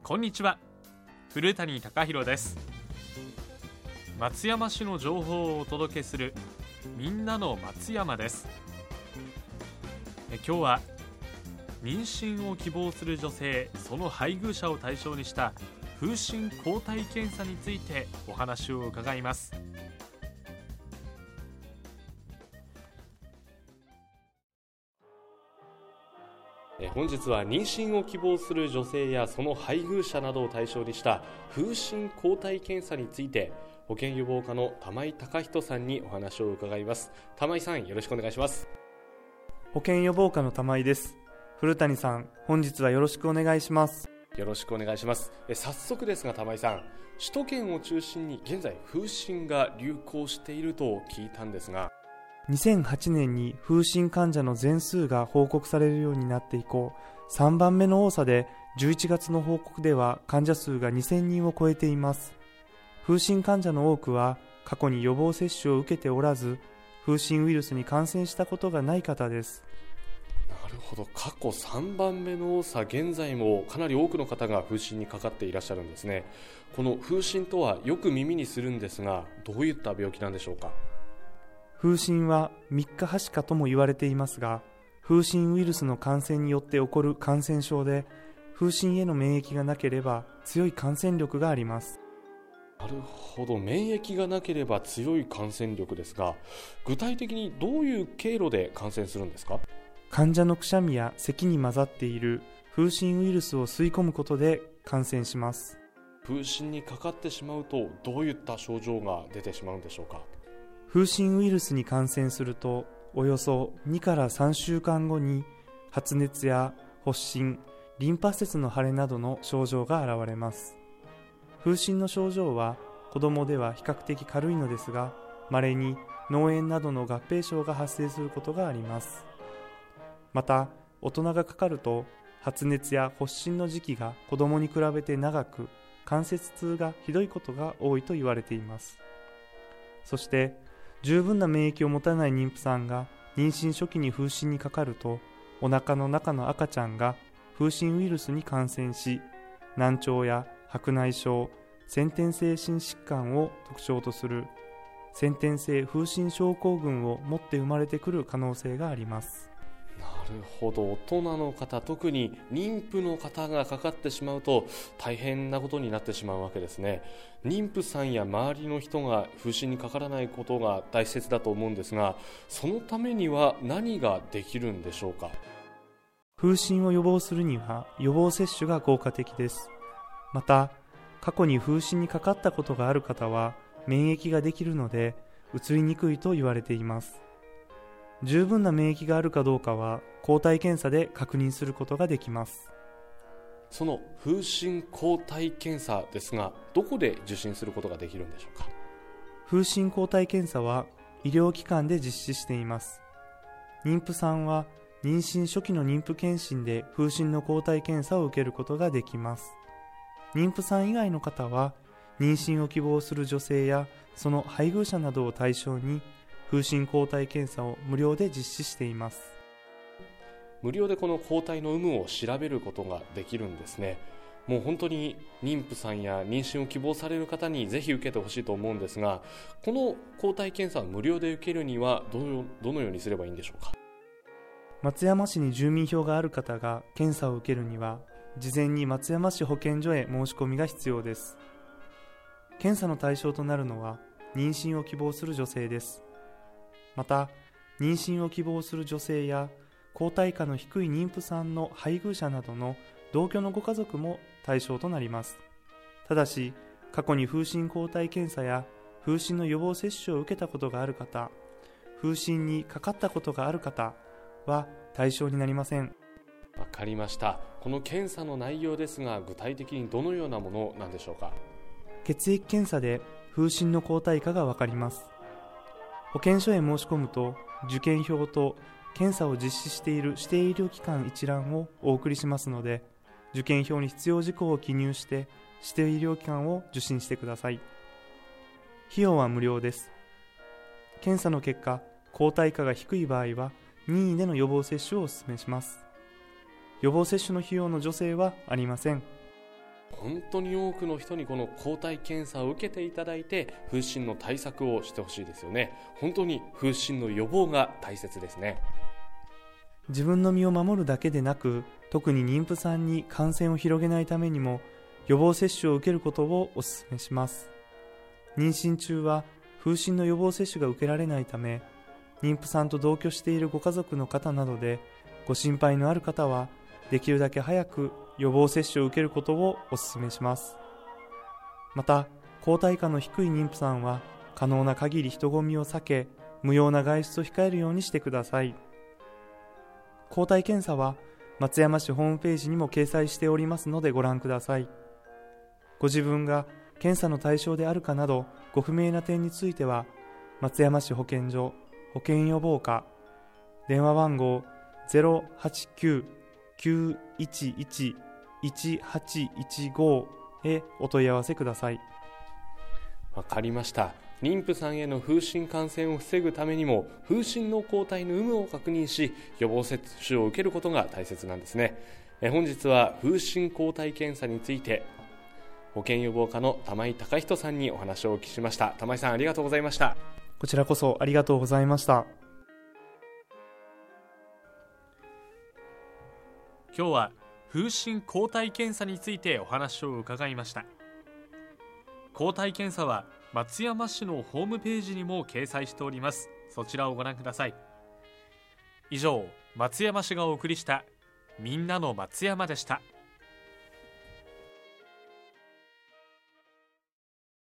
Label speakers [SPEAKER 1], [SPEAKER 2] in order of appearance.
[SPEAKER 1] こんにちは、古谷貴弘です。松山市の情報をお届けするみんなの松山です。今日は妊娠を希望する女性、その配偶者を対象にした風疹抗体検査についてお話を伺います。本日は妊娠を希望する女性やその配偶者などを対象にした風疹抗体検査について、保健予防課の玉井孝人さんにお話を伺います。玉井さん、よろしくお願いします。
[SPEAKER 2] 保健予防課の玉井です。古谷さん、本日はよろしくお願いします。
[SPEAKER 1] よろしくお願いします。早速ですが玉井さん、首都圏を中心に現在風疹が流行していると聞いたんですが、
[SPEAKER 2] 2008年に風疹患者の全数が報告されるようになって以降、3番目の多さで11月の報告では患者数が2000人を超えています。風疹患者の多くは過去に予防接種を受けておらず、風疹ウイルスに感染したことがない方です。
[SPEAKER 1] なるほど、過去3番目の多さ、現在もかなり多くの方が風疹にかかっていらっしゃるんですね。この風疹とはよく耳にするんですが、どういった病気なんでしょうか。
[SPEAKER 2] 風疹は3日はしかとも言われていますが、風疹ウイルスの感染によって起こる感染症で、風疹への免疫がなければ強い感染力があります。
[SPEAKER 1] なるほど、免疫がなければ強い感染力ですが、具体的にどういう経路で感染するんですか。
[SPEAKER 2] 患者のくしゃみや咳に混ざっている風疹ウイルスを吸い込むことで感染します。
[SPEAKER 1] 風疹にかかってしまうとどういった症状が出てしまうんでしょうか。
[SPEAKER 2] 風疹ウイルスに感染すると、およそ2から3週間後に発熱や発疹、リンパ節の腫れなどの症状が現れます。風疹の症状は子供では比較的軽いのですが、稀に脳炎などの合併症が発生することがあります。また、大人がかかると発熱や発疹の時期が子供に比べて長く、関節痛がひどいことが多いと言われています。そして十分な免疫を持たない妊婦さんが妊娠初期に風疹にかかると、お腹の中の赤ちゃんが風疹ウイルスに感染し、難聴や白内障、先天性心疾患を特徴とする先天性風疹症候群を持って生まれてくる可能性があります。
[SPEAKER 1] なるほど、大人の方、特に妊婦の方がかかってしまうと大変なことになってしまうわけですね。妊婦さんや周りの人が風疹にかからないことが大切だと思うんですが、そのためには何ができるんでしょうか。
[SPEAKER 2] 風疹を予防するには予防接種が効果的です。また、過去に風疹にかかったことがある方は免疫ができるのでうつりにくいと言われています。十分な免疫があるかどうかは抗体検査で確認することができます。
[SPEAKER 1] その風疹抗体検査ですが、どこで受診することができるんでしょうか。
[SPEAKER 2] 風疹抗体検査は医療機関で実施しています。妊婦さんは妊娠初期の妊婦検診で風疹の抗体検査を受けることができます。妊婦さん以外の方は妊娠を希望する女性やその配偶者などを対象に風疹抗体検査を無料で実施しています。
[SPEAKER 1] 無料でこの抗体の有無を調べることができるんですね。もう本当に妊婦さんや妊娠を希望される方にぜひ受けてほしいと思うんですが、この抗体検査を無料で受けるにはどのようにすればいいんでしょうか。
[SPEAKER 2] 松山市に住民票がある方が検査を受けるには、事前に松山市保健所へ申し込みが必要です。検査の対象となるのは妊娠を希望する女性です。また、妊娠を希望する女性や抗体価の低い妊婦さんの配偶者などの同居のご家族も対象となります。ただし、過去に風疹抗体検査や風疹の予防接種を受けたことがある方、風疹にかかったことがある方は対象になりません。
[SPEAKER 1] わかりました。この検査の内容ですが、具体的にどのようなものなんでしょうか。
[SPEAKER 2] 血液検査で風疹の抗体価がわかります。保健所へ申し込むと、受験票と検査を実施している指定医療機関一覧をお送りしますので、受験票に必要事項を記入して指定医療機関を受診してください。費用は無料です。検査の結果、抗体価が低い場合は任意での予防接種をお勧めします。予防接種の費用の助成はありません。
[SPEAKER 3] 本当に多くの人にこの抗体検査を受けていただいて、風疹の対策をしてほしいですよね。本当に風疹の予防が大切ですね。
[SPEAKER 2] 自分の身を守るだけでなく、特に妊婦さんに感染を広げないためにも予防接種を受けることをお勧めします。妊娠中は風疹の予防接種が受けられないため、妊婦さんと同居しているご家族の方などでご心配のある方は、できるだけ早く予防接種を受けることをお勧めします。また、抗体価の低い妊婦さんは可能な限り人混みを避け、無用な外出を控えるようにしてください。抗体検査は松山市ホームページにも掲載しておりますのでご覧ください。ご自分が検査の対象であるかなどご不明な点については、松山市保健所保健予防課電話番号 089-911-1815 へお問い合わせください。
[SPEAKER 3] わかりました。妊婦さんへの風疹感染を防ぐためにも、風疹の抗体の有無を確認し、予防接種を受けることが大切なんですね。本日は風疹抗体検査について、保健予防課の玉井隆人さんにお話をお聞きしました。玉井さん、ありがとうございました。
[SPEAKER 2] こちらこそありがとうございました。
[SPEAKER 1] 今日は風疹抗体検査についてお話を伺いました。抗体検査は松山市のホームページにも掲載しております。そちらをご覧ください。以上、松山市がお送りしたみんなの松山でした。